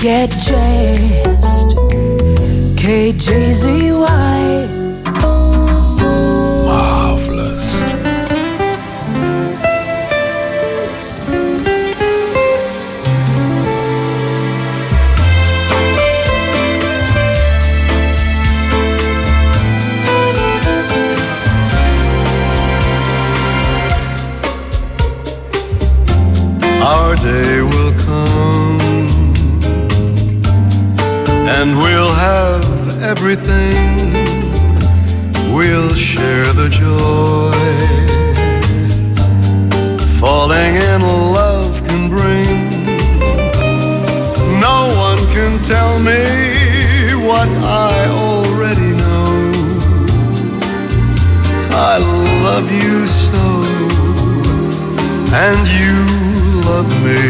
get jazzed. KJZY. Marvelous. Our day will come and we'll have everything. We'll share the joy falling in love can bring. No one can tell me what I already know. I love you so, and you love me.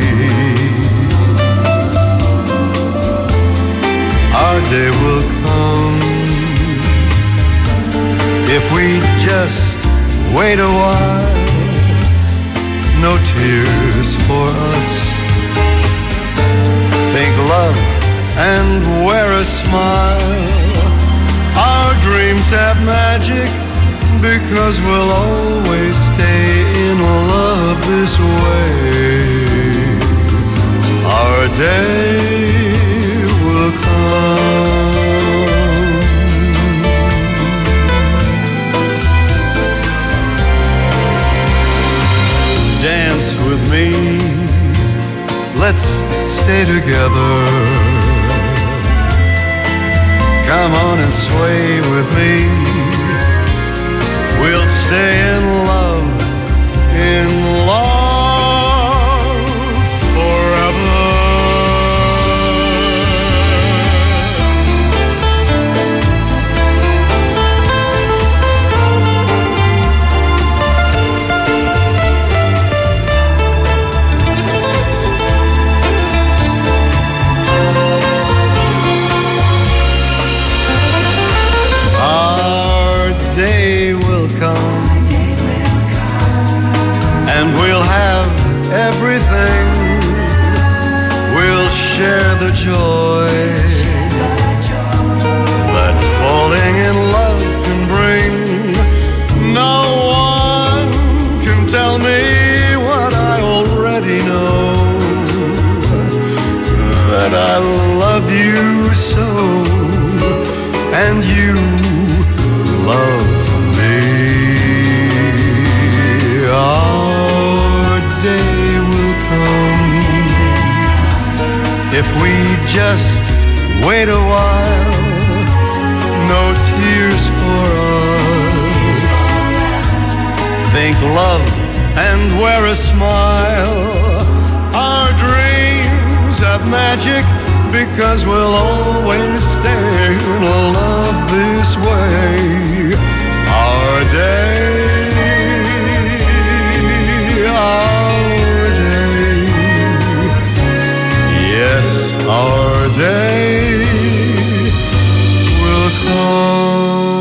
Our day will come if we just wait a while. No tears for us. Think love and wear a smile. Our dreams have magic because we'll always stay in love this way. Our day will come. Dance with me, let's stay together. Come on and sway with me. We'll stay in love forever. Our day will come, and we'll have everything. We'll share the joy that falling in love can bring. No one can tell me what I already know, that I love you so, and you love me. Our day will come if we just wait a while. No tears for us. Think love and wear a smile. Our dreams have magic because we'll always stay in love this way. Our day, yes, our day will come.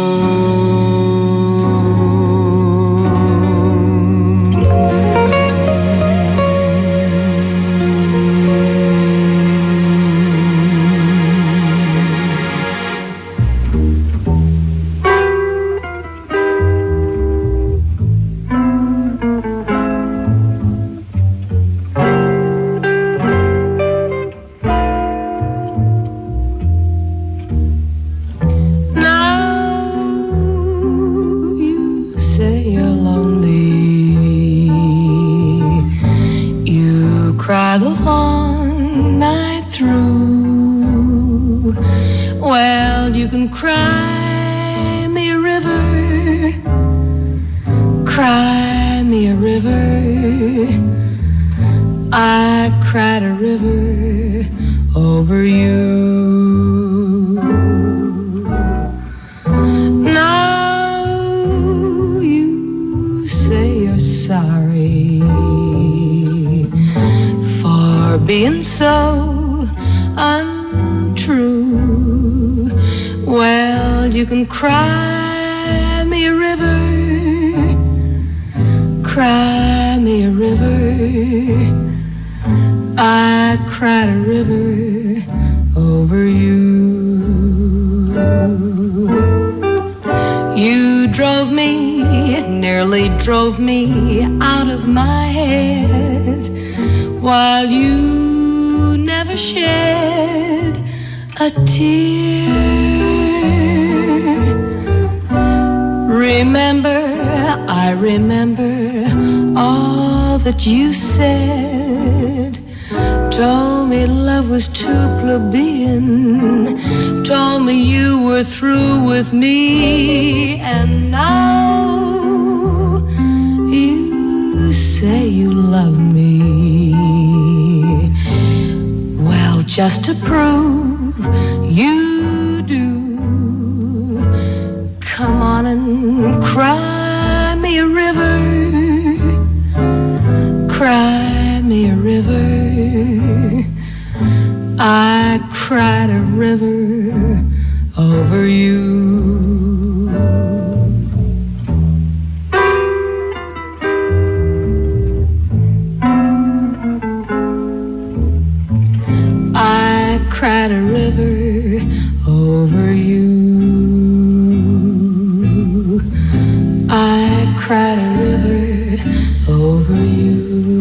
Cry the long night through. Well, you can cry me a river, cry me a river. I cried a river over you. Now you say you're sorry for being so untrue. Well, you can cry me a river, cry me a river. I cried a river over you. You drove me, nearly drove me out of my head, while you never shed a tear. Remember, I remember all that you said. Told me love was too plebeian. Told me you were through with me. And now you say you love me. Well, just to prove you do, come on and cry me a river. Cry me a river. I cried a river over you. I cried a river over you. I cried a river over you.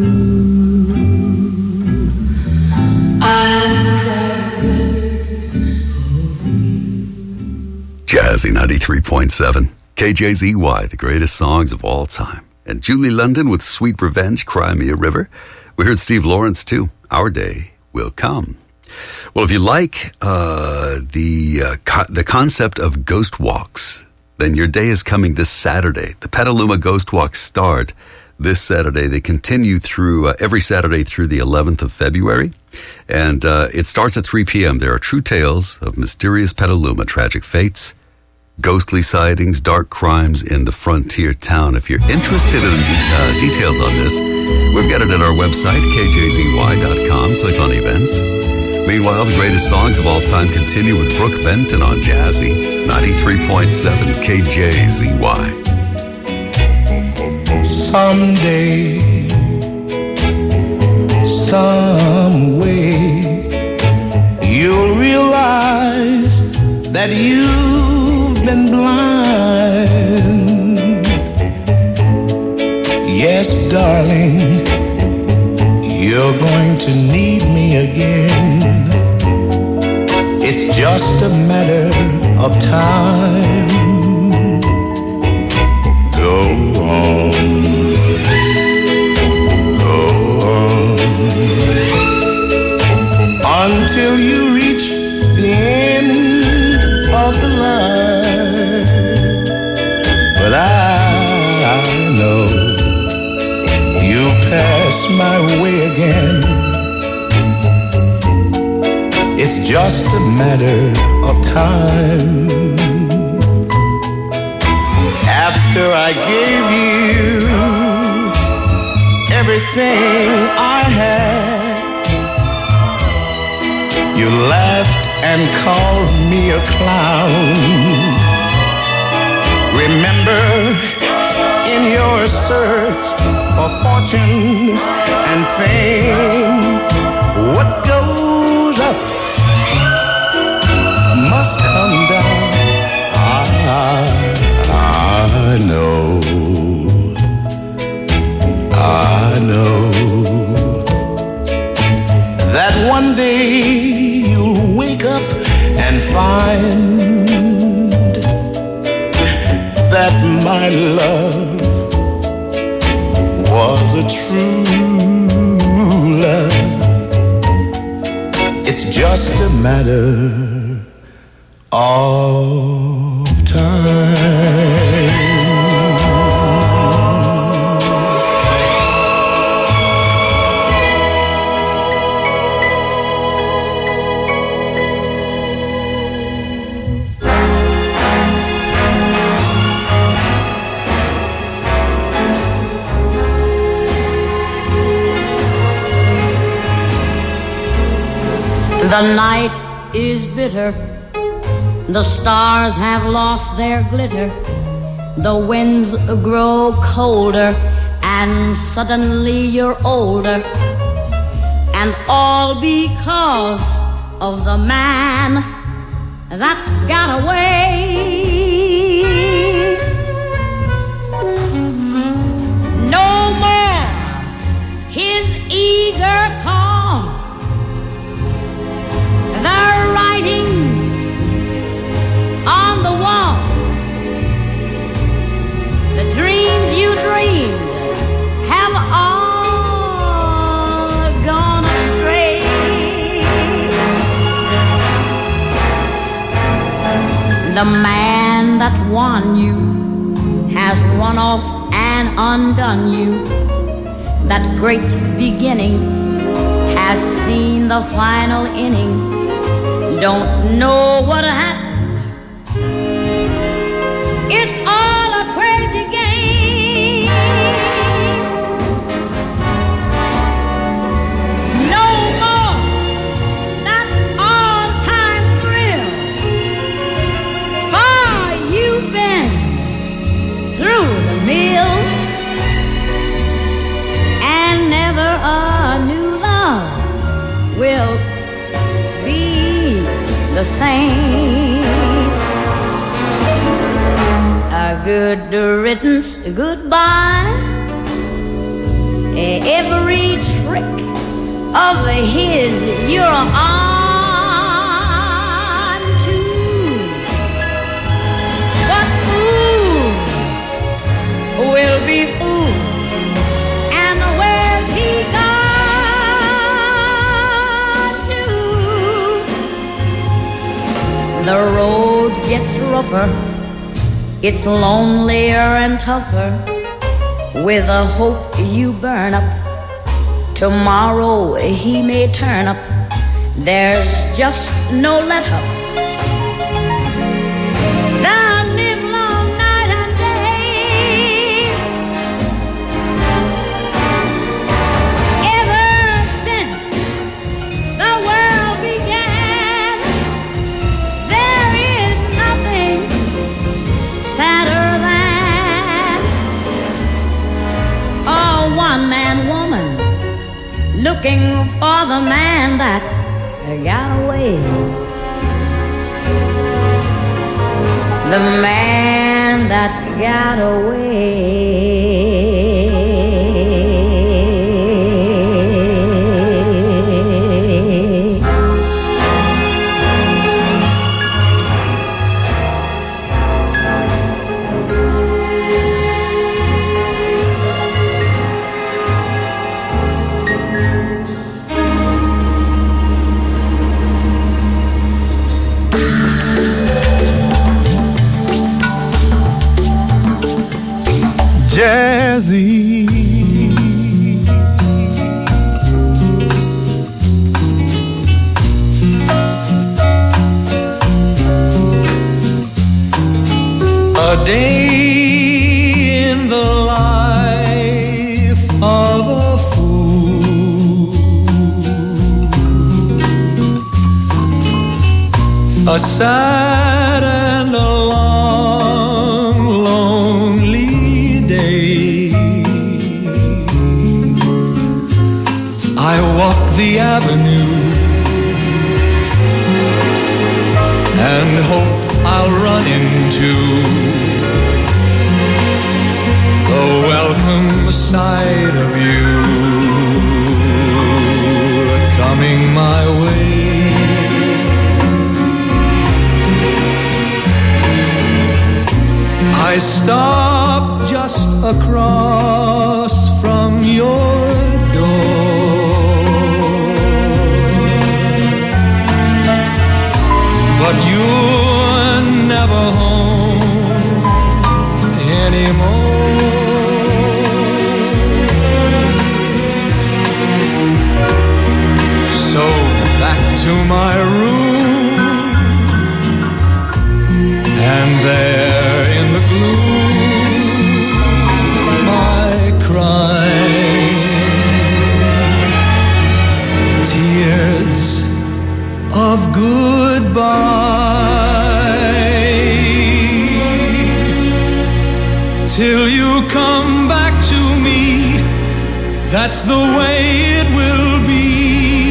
Jazzy 93.7, KJZY, the greatest songs of all time. And Julie London with Sweet Revenge, Cry Me a River. We heard Steve Lawrence too, Our Day Will Come. Well, if you like the concept of ghost walks, then your day is coming this Saturday. The Petaluma Ghost Walks start this Saturday. They continue through every Saturday through the 11th of February. And it starts at 3 p.m. There are true tales of mysterious Petaluma, tragic fates, ghostly sightings, dark crimes in the frontier town. If you're interested in details on this, we've got it at our website, kjzy.com. Click on events. Meanwhile, the greatest songs of all time continue with Brooke Benton on Jazzy 93.7 KJZY. Someday, some way, you'll realize that you've been blind. Yes, darling, you're going to need me again. It's just a matter of time. Go on, go on, until you reach the end of the line. But I know you'll pass my way again. It's just a matter of time. After I gave you everything I had, you laughed and called me a clown. Remember, in your search for fortune and fame, what goes up must come down. I know that one day you'll wake up and find that my love was a true love. It's just a matter of time. The night is bitter, the stars have lost their glitter, the winds grow colder, and suddenly you're older, And all because of the man that got away. No more his eager call. The writings on the wall, the dreams you dreamed have all gone astray. The man that won you has run off and undone you. That great beginning has seen the final inning. Don't know what happened. It's all a crazy game. No more that all-time thrill. Far you've been through the mill, and never a new love will be the same. A good riddance, goodbye. Every trick of his you're on to. But fools will be fools, and where's he gone to? The road gets rougher, it's lonelier and tougher. With a hope you burn up, tomorrow he may turn up. There's just no let up. The live long night and day. Ever since the world began, there is nothing sadder than a one-man woman looking for the man that got away. The man that got away. Jazzy, a day in the life of a fool, a sad and a long, lonely day. I walk the avenue and hope I'll run into the welcome sight of you coming my way. I stop just across from your door, but you're never home anymore. So back to my room, and there in the gloom I cry tears of goodbye, till you come back to me. That's the way it will be.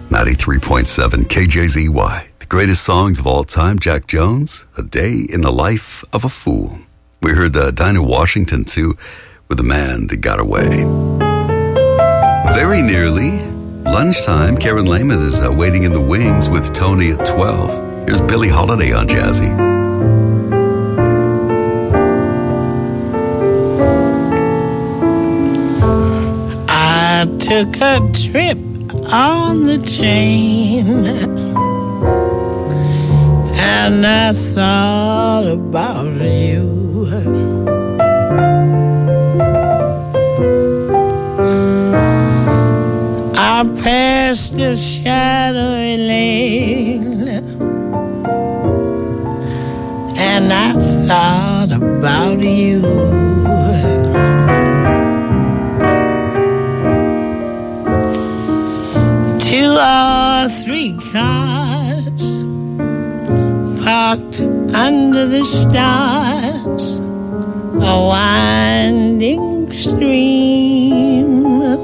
93.7 KJZY. The greatest songs of all time. Jack Jones, A Day in the Life of a Fool. We heard Dinah Washington, too, with The Man That Got Away. Very nearly lunchtime. Karen Lehman is waiting in the wings with Tony at 12. Here's Billie Holiday on Jazzy. I took a trip on the train and I thought about you. I passed a shadowy lane and I thought about you. 2 or 3 cars parked under the stars, a winding stream.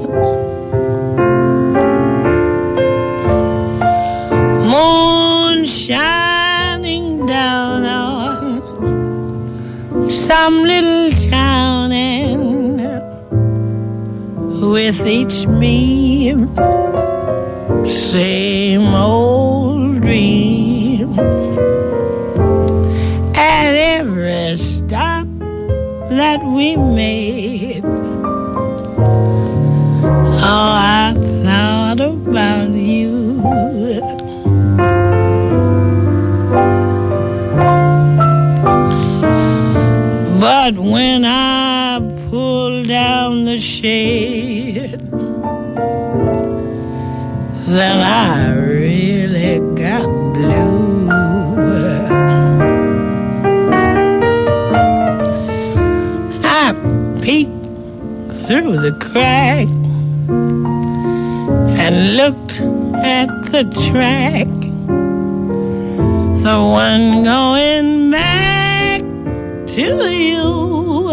Moon shining down on some little town, and with each beam same old dream. At every stop that we made, oh, I thought about you. But when I pulled down the shade, then I really got blue. I peeked through the crack and looked at the track, the one going back to you.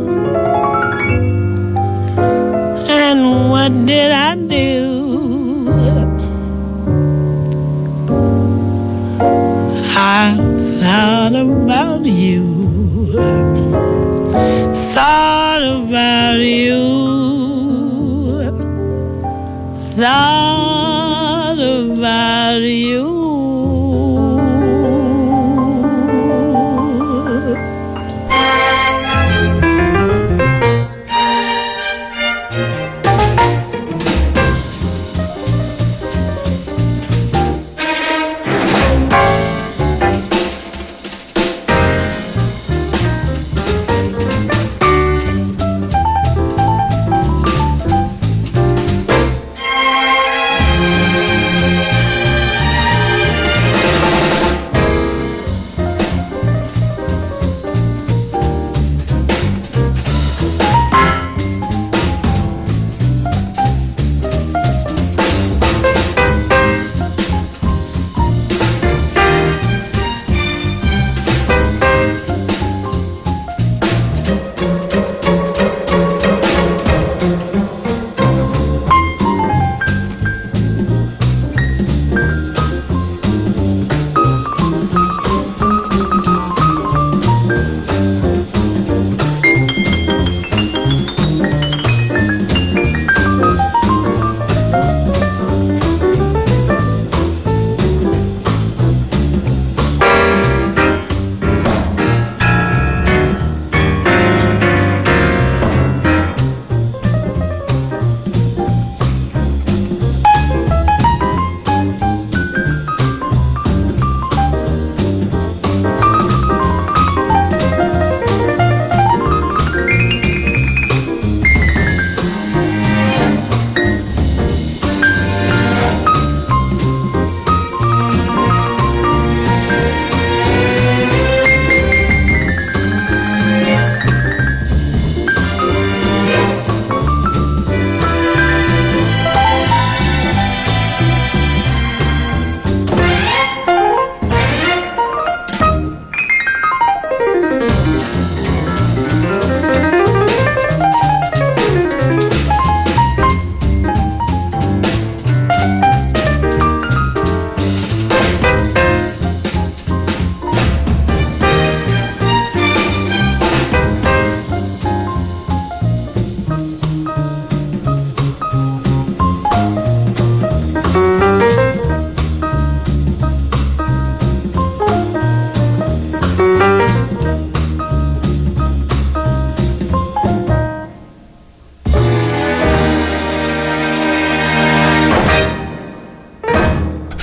And what did I do? I thought about you, thought about you, thought about you.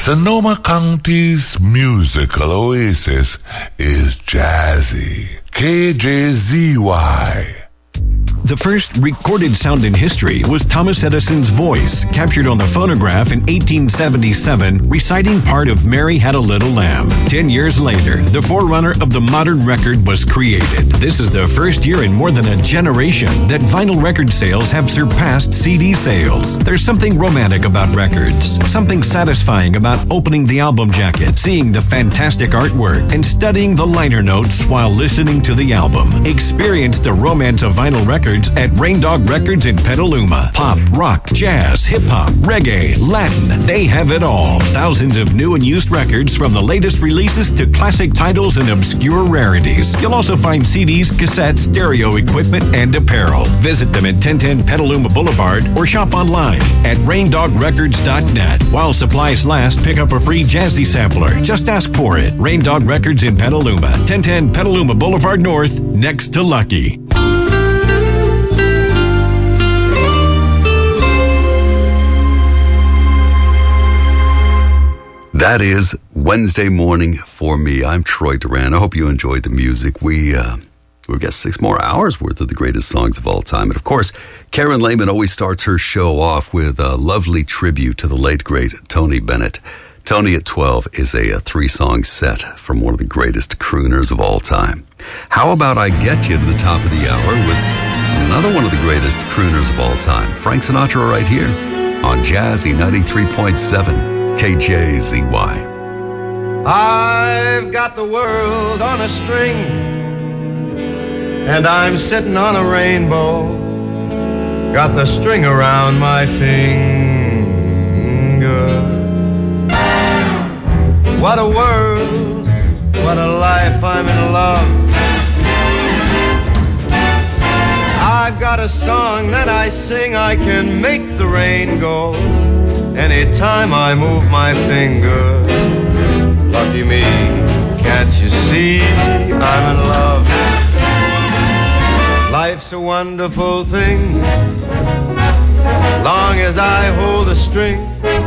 Sonoma County's musical oasis is Jazzy. KJZY. The first recorded sound in history was Thomas Edison's voice, captured on the phonograph in 1877, reciting part of Mary Had a Little Lamb. 10 years later, the forerunner of the modern record was created. This is the first year in more than a generation that vinyl record sales have surpassed CD sales. There's something romantic about records, something satisfying about opening the album jacket, seeing the fantastic artwork, and studying the liner notes while listening to the album. Experience the romance of vinyl records at Rain Dog Records in Petaluma. Pop, rock, jazz, hip-hop, reggae, Latin, they have it all. Thousands of new and used records, from the latest releases to classic titles and obscure rarities. You'll also find CDs, cassettes, stereo equipment, and apparel. Visit them at 1010 Petaluma Boulevard or shop online at raindogrecords.net. While supplies last, pick up a free Jazzy sampler. Just ask for it. Rain Dog Records in Petaluma, 1010 Petaluma Boulevard North, next to Lucky. That is Wednesday Morning for Me. I'm Troy Duran. I hope you enjoyed the music. We've got 6 more hours worth of the greatest songs of all time. And of course, Karen Lehman always starts her show off with a lovely tribute to the late, great Tony Bennett. Tony at 12 is a 3-song set from one of the greatest crooners of all time. How about I get you to the top of the hour with another one of the greatest crooners of all time, Frank Sinatra, right here on Jazzy 93.7. KJZY. I've got the world on a string, and I'm sitting on a rainbow. Got the string around my finger. What a world, what a life, I'm in love. I've got a song that I sing, I can make the rain go anytime I move my finger. Lucky me, can't you see I'm in love? Life's a wonderful thing, long as I hold a string.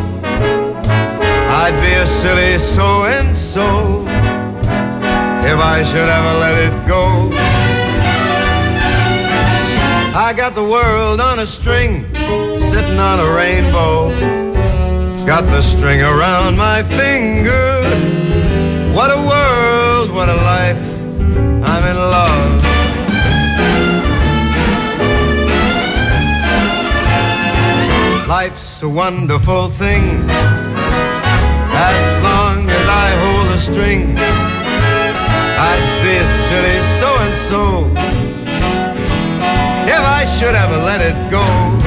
I'd be a silly so-and-so if I should ever let it go. I got the world on a string, sitting on a rainbow. Got the string around my finger. What a world, what a life, I'm in love. Life's a wonderful thing, as long as I hold a string. I'd be a silly so-and-so if I should ever let it go.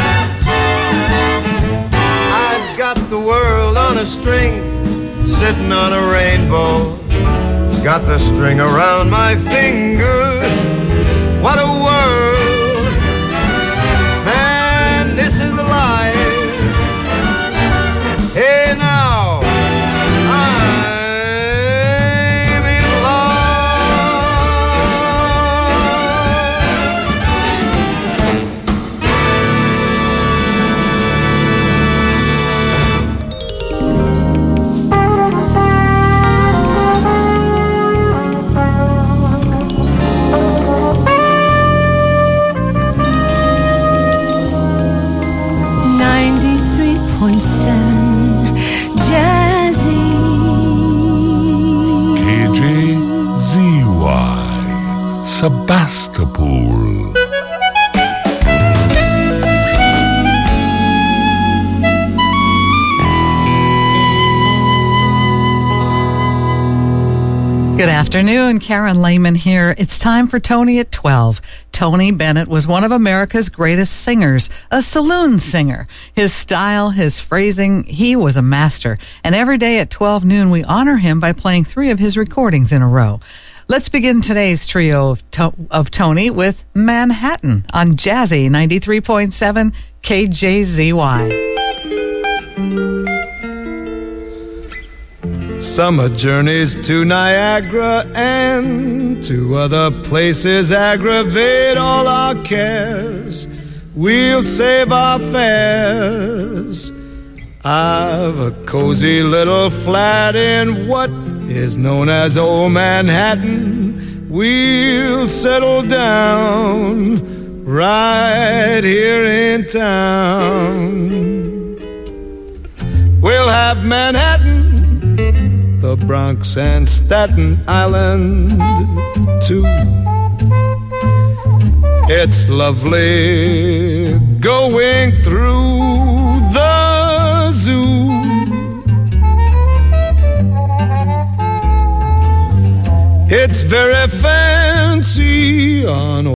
I've got the world on a string, sitting on a rainbow. Got the string around my finger. What a world, man, this is the life. Hey now, I'm in Sebastopol. Good afternoon, Karen Lehman here. It's time for Tony at 12. Tony Bennett was one of America's greatest singers, a saloon singer. His style, his phrasing, he was a master. And every day at 12 noon, we honor him by playing 3 of his recordings in a row. Let's begin today's trio of Tony with Manhattan on Jazzy 93.7 KJZY. Summer journeys to Niagara and to other places aggravate all our cares. We'll save our fares. I've a cozy little flat in what is known as Old Manhattan. We'll settle down right here in town. We'll have Manhattan, the Bronx and Staten Island too. It's lovely going through the zoo. It's very fancy on